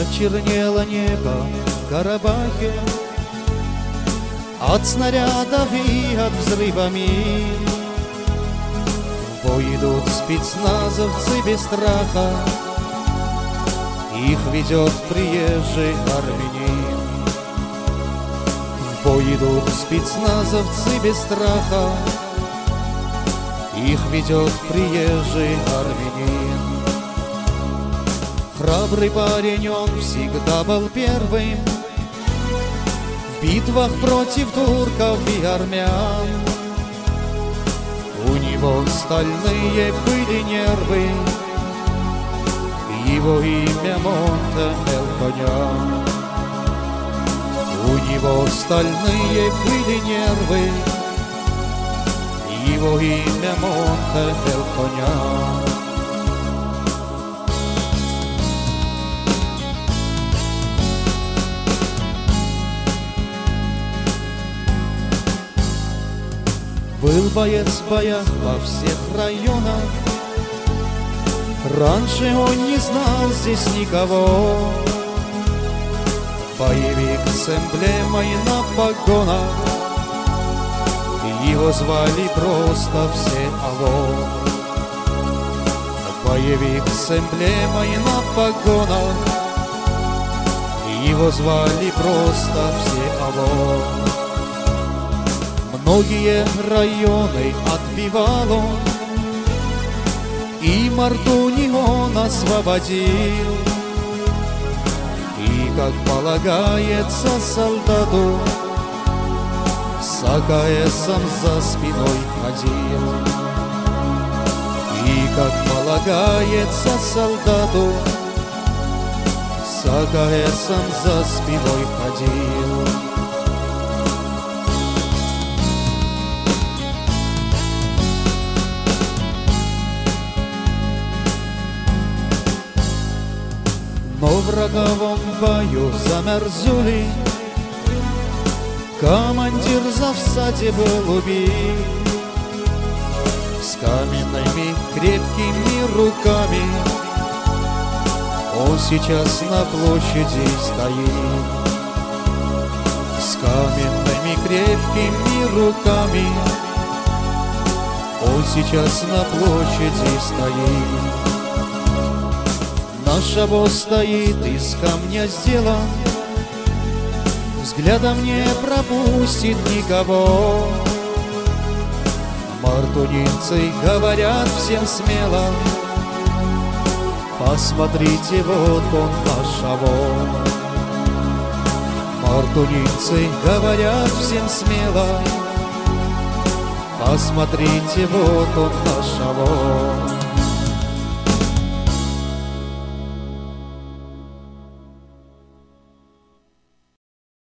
Почернело небо в Карабахе от снарядов и от взрывами. В бой идут спецназовцы без страха, их ведет приезжий армянин. В бой идут спецназовцы без страха, их ведет приезжий армянин. Храбрый парень, он всегда был первым в битвах против турков и армян. У него стальные были нервы, его имя Монте-Мелконян. У него стальные были нервы, его имя Монте-Мелконян. Был боец в боях во всех районах, раньше он не знал здесь никого. Боевик с эмблемой на погонах, его звали просто все АВО. Боевик с эмблемой на погонах, его звали просто все АВО. Многие районы отбивал он, и Мартуни он освободил. И, как полагается солдату, с АКСом за спиной ходил. И, как полагается солдату, с АКСом за спиной ходил. Но в роковом бою замерзли, командир завсаде был убит. С каменными крепкими руками он сейчас на площади стоит. С каменными крепкими руками он сейчас на площади стоит. Наш обоз стоит из камня сделан, взглядом не пропустит никого. Мартунинцы говорят всем смело: посмотрите, вот он наш обоз. Мартунинцы говорят всем смело: посмотрите, вот он наш обоз.